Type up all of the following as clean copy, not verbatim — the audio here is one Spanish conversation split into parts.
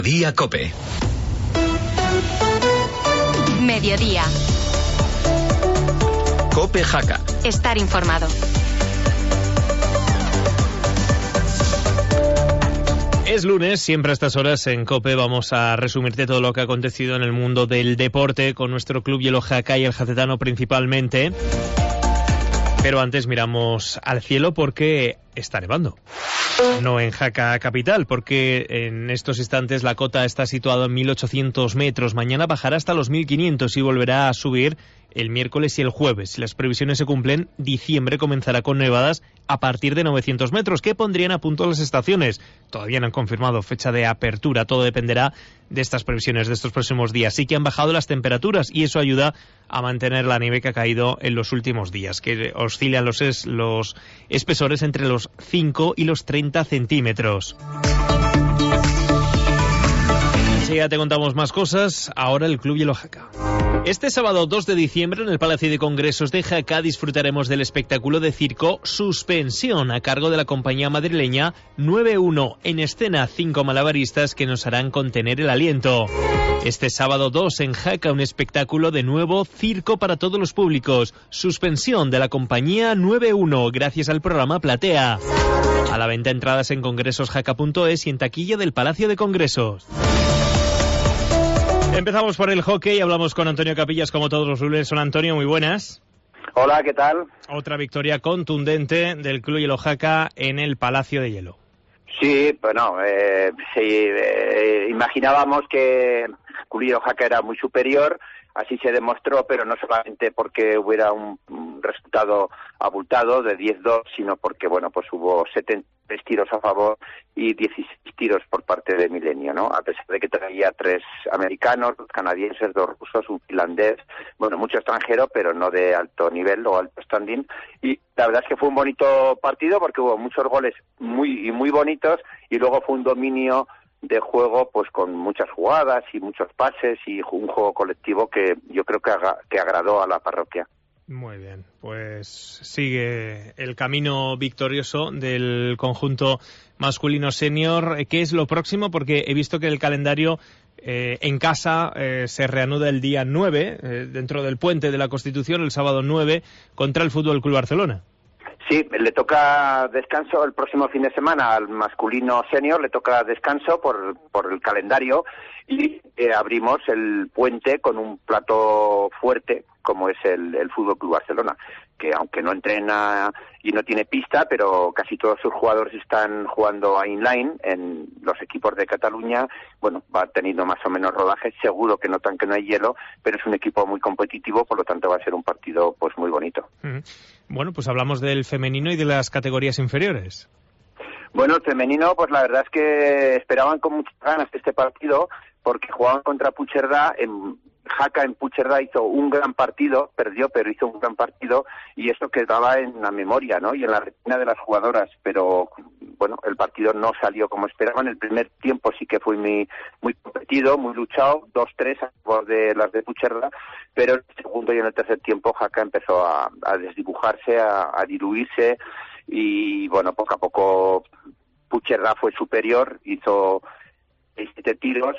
Día COPE. Mediodía. COPE Jaca. Estar informado. Es lunes, siempre a estas horas en COPE vamos a resumirte todo lo que ha acontecido en el mundo del deporte con nuestro club Hielo Jaca y el jacetano principalmente. Pero antes miramos al cielo porque está nevando. No en Jaca capital, porque en estos instantes la cota está situada en 1.800 metros. Mañana bajará hasta los 1.500 y volverá a subir el miércoles y el jueves. Si las previsiones se cumplen, diciembre comenzará con nevadas a partir de 900 metros, que pondrían a punto las estaciones. Todavía no han confirmado fecha de apertura, todo dependerá de estas previsiones de estos próximos días. Sí que han bajado las temperaturas y eso ayuda a mantener la nieve que ha caído en los últimos días, que oscilan los espesores entre los 5 y los 30 centímetros. Ya te contamos más cosas. Ahora el Club Hielo Jaca. Este sábado 2 de diciembre en el Palacio de Congresos de Jaca disfrutaremos del espectáculo de circo Suspensión a cargo de la compañía madrileña 9-1. En escena 5 malabaristas que nos harán contener el aliento. Este sábado 2 en Jaca un espectáculo de nuevo circo para todos los públicos. Suspensión de la compañía 9-1 gracias al programa Platea. A la venta entradas en congresosjaca.es y en taquilla del Palacio de Congresos. Empezamos por el hockey, hablamos con Antonio Capillas como todos los lunes. Hola Antonio, muy buenas. Hola, ¿qué tal? Otra victoria contundente del Club Hielo Jaca en el Palacio de Hielo. Sí, bueno, imaginábamos que el Club Hielo Jaca era muy superior, así se demostró, pero no solamente porque hubiera un resultado abultado de 10-2, sino porque, bueno, pues hubo 73 tiros a favor y 16 tiros por parte de Milenio, ¿no? A pesar de que traía 3 americanos, 2 canadienses, 2 rusos, un finlandés, bueno, mucho extranjero, pero no de alto nivel o alto standing. Y la verdad es que fue un bonito partido porque hubo muchos goles muy bonitos y luego fue un dominio de juego pues con muchas jugadas y muchos pases y un juego colectivo que yo creo que agradó a la parroquia. Muy bien, pues sigue el camino victorioso del conjunto masculino senior. ¿Qué es lo próximo? Porque he visto que el calendario en casa se reanuda el día 9, dentro del puente de la Constitución, el sábado 9, contra el Fútbol Club Barcelona. Sí, le toca descanso el próximo fin de semana al masculino senior, le toca descanso por el calendario y abrimos el puente con un plato fuerte como es el Fútbol Club Barcelona, que aunque no entrena y no tiene pista, pero casi todos sus jugadores están jugando a inline en los equipos de Cataluña. Bueno, va teniendo más o menos rodaje, seguro que notan que no hay hielo, pero es un equipo muy competitivo, por lo tanto va a ser un partido pues muy bonito. Bueno, pues hablamos del femenino y de las categorías inferiores. Bueno, el femenino, pues la verdad es que esperaban con muchas ganas este partido, porque jugaban contra Puigcerdá. Jaca en Puigcerdá hizo un gran partido, perdió, pero hizo un gran partido, y eso quedaba en la memoria, ¿no? Y en la retina de las jugadoras, pero bueno, el partido no salió como esperaban. El primer tiempo sí que fue muy competido, muy luchado, 2-3 a favor de las de Puigcerdá, pero en el segundo y en el tercer tiempo Jaca empezó a desdibujarse, a diluirse, y bueno, poco a poco Puigcerdá fue superior, hizo 7 tiros,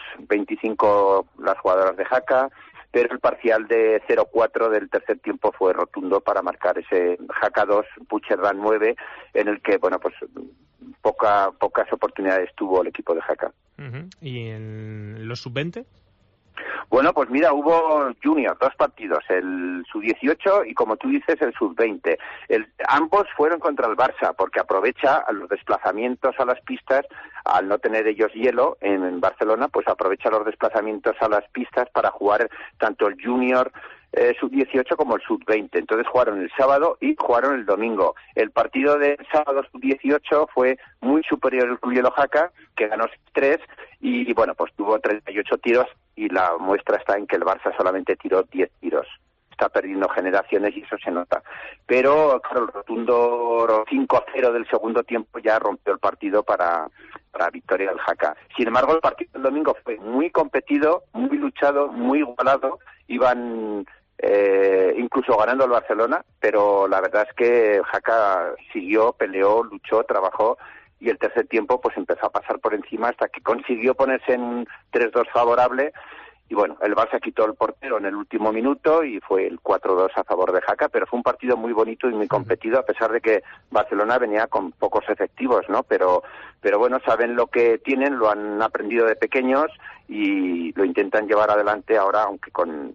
25 las jugadoras de Jaca, pero el parcial de 0-4 del tercer tiempo fue rotundo para marcar ese Jaca 2, Puigcerdá 9, en el que, bueno, pues pocas oportunidades tuvo el equipo de Jaca. ¿Y en los sub-20? Bueno, pues mira, hubo junior, 2 partidos, el sub-18 y, como tú dices, el sub-20. Ambos fueron contra el Barça, porque aprovecha los desplazamientos a las pistas, al no tener ellos hielo en Barcelona, pues aprovecha los desplazamientos a las pistas para jugar tanto el junior sub-18 como el sub-20. Entonces jugaron el sábado y jugaron el domingo. El partido del sábado sub-18 fue muy superior al Club Hielo Jaca, que ganó 6-3 y bueno, pues tuvo 38 tiros, y la muestra está en que el Barça solamente tiró 10 tiros. Está perdiendo generaciones y eso se nota. Pero claro, el rotundo 5-0 del segundo tiempo ya rompió el partido para victoria del Jaca. Sin embargo, el partido del domingo fue muy competido, muy luchado, muy igualado. Iban incluso ganando el Barcelona, pero la verdad es que Jaca siguió, peleó, luchó, trabajó y el tercer tiempo pues empezó a pasar por encima hasta que consiguió ponerse en un 3-2 favorable. Y bueno, el Barça quitó el portero en el último minuto y fue el 4-2 a favor de Jaca, pero fue un partido muy bonito y muy competido, a pesar de que Barcelona venía con pocos efectivos, ¿no? Pero bueno, saben lo que tienen, lo han aprendido de pequeños y lo intentan llevar adelante ahora, aunque con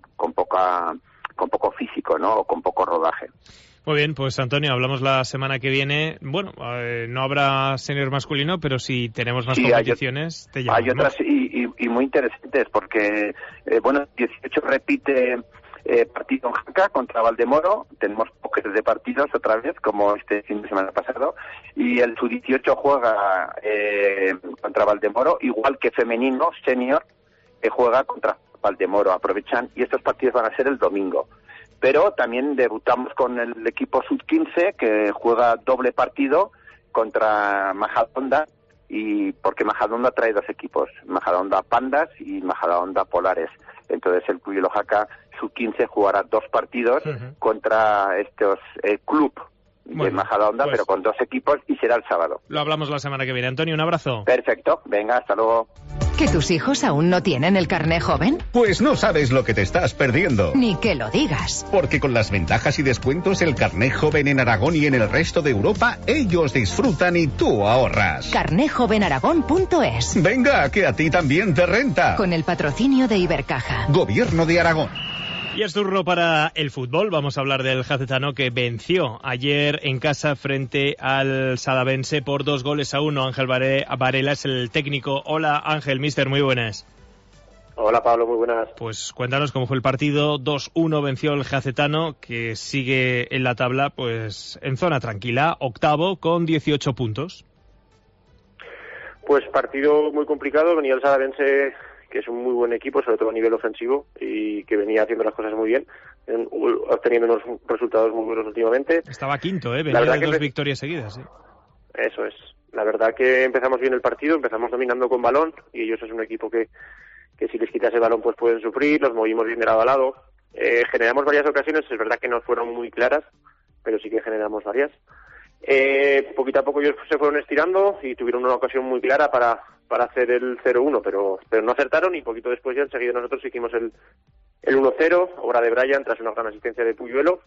poco físico, ¿no? O con poco rodaje. Muy bien, pues Antonio, hablamos la semana que viene. Bueno, no habrá senior masculino, pero si tenemos más competiciones, te llamamos. Hay otras y muy interesantes, porque, 18 repite partido en Jaca contra Valdemoro. Tenemos póker de partidos otra vez, como este fin de semana pasado. Y el Sub-18 juega contra Valdemoro, igual que femenino, senior, juega contra Valdemoro. Aprovechan, y estos partidos van a ser el domingo. Pero también debutamos con el equipo Sub-15, que juega doble partido contra Majadahonda, y porque Majadahonda trae dos equipos, Majadahonda Pandas y Majadahonda Polares. Entonces el Cuyelo Jaca Sub-15 jugará dos partidos contra estos club de Majadahonda, pues, pero con dos equipos, y será el sábado. Lo hablamos la semana que viene. Antonio, un abrazo. Perfecto, venga, hasta luego. ¿Que tus hijos aún no tienen el carné joven? Pues no sabes lo que te estás perdiendo. Ni que lo digas. Porque con las ventajas y descuentos el carné joven en Aragón y en el resto de Europa, ellos disfrutan y tú ahorras. Carnéjovenaragón.es. Venga, que a ti también te renta. Con el patrocinio de Ibercaja. Gobierno de Aragón. Y es turno para el fútbol. Vamos a hablar del Jacetano, que venció ayer en casa frente al Salavense por 2-1. Ángel Varela es el técnico. Hola Ángel, mister, muy buenas. Hola Pablo, muy buenas. Pues cuéntanos cómo fue el partido. 2-1 venció el Jacetano, que sigue en la tabla pues en zona tranquila, octavo con 18 puntos. Pues partido muy complicado. Venía el Salavense, que es un muy buen equipo, sobre todo a nivel ofensivo, y que venía haciendo las cosas muy bien, obteniendo unos resultados muy buenos últimamente. Estaba quinto, venía de dos victorias seguidas. ¿Sí? Eso es. La verdad que empezamos bien el partido, empezamos dominando con balón, y ellos es un equipo que si les quitas el balón pues pueden sufrir, los movimos bien de lado a lado. Generamos varias ocasiones, es verdad que no fueron muy claras, pero sí que generamos varias. Poquito a poco ellos se fueron estirando y tuvieron una ocasión muy clara para hacer el 0-1, pero no acertaron, y poquito después ya enseguida nosotros hicimos el 1-0, obra de Brian tras una gran asistencia de Puyuelo,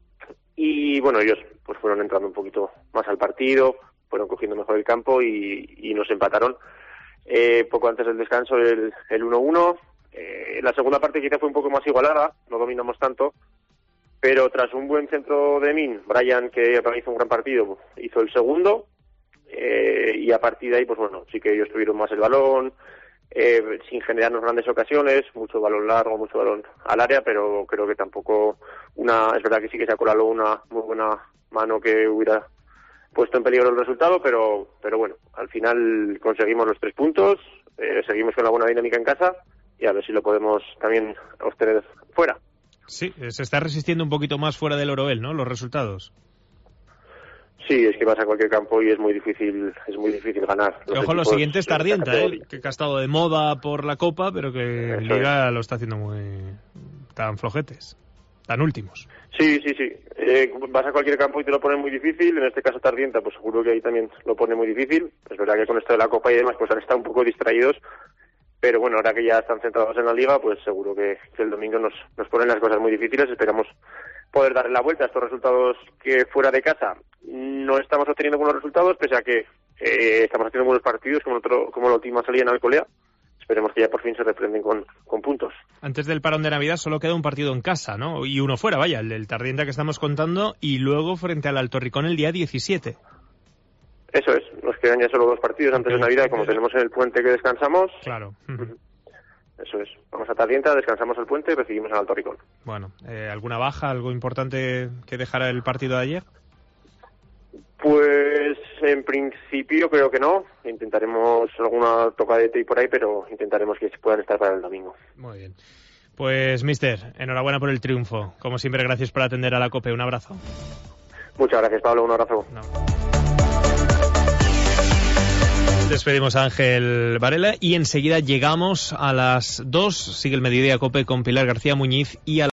y bueno, ellos pues fueron entrando un poquito más al partido, fueron cogiendo mejor el campo y nos empataron poco antes del descanso el 1-1. La segunda parte quizá fue un poco más igualada, no dominamos tanto, pero tras un buen centro de Min, Brian, que para mí hizo un gran partido, hizo el segundo, y a partir de ahí, pues bueno, sí que ellos tuvieron más el balón, sin generarnos grandes ocasiones, mucho balón largo, mucho balón al área, pero creo que tampoco es verdad que sí que se acoló una muy buena mano que hubiera puesto en peligro el resultado, pero bueno, al final conseguimos los 3 puntos, seguimos con la buena dinámica en casa, y a ver si lo podemos también obtener fuera. Sí, se está resistiendo un poquito más fuera del Oroel, ¿no?, los resultados. Sí, es que vas a cualquier campo y es muy difícil ganar. Ojo, lo siguiente es Tardienta, que ha estado de moda por la Copa, pero que en Liga lo está haciendo muy tan flojetes, tan últimos. Sí. Vas a cualquier campo y te lo ponen muy difícil. En este caso Tardienta, pues seguro que ahí también lo pone muy difícil. Es verdad que con esto de la Copa y demás, pues han estado un poco distraídos. Pero bueno, ahora que ya están centrados en la Liga, pues seguro que el domingo nos ponen las cosas muy difíciles. Esperamos poder darle la vuelta a estos resultados, que fuera de casa no estamos obteniendo buenos resultados, pese a que estamos haciendo buenos partidos, como la última salida en Alcolea. Esperemos que ya por fin se reprenden con puntos. Antes del parón de Navidad solo queda un partido en casa, ¿no? Y uno fuera, vaya, el Tardienta que estamos contando, y luego frente al Alto Ricón el día 17. Eso es, nos quedan ya solo 2 partidos antes de Navidad, como tenemos en el puente que descansamos. Claro. Eso es, vamos a Tardienta, descansamos el puente y recibimos al Alto Ricón. Bueno, ¿alguna baja, algo importante que dejara el partido de ayer? Pues en principio creo que no, intentaremos alguna tocadeta y por ahí, pero intentaremos que puedan estar para el domingo. Muy bien. Pues mister, enhorabuena por el triunfo. Como siempre, gracias por atender a la COPE. Un abrazo. Muchas gracias, Pablo, un abrazo. No. Despedimos a Ángel Varela y enseguida llegamos a las 2. Sigue el Mediodía COPE con Pilar García Muñiz y a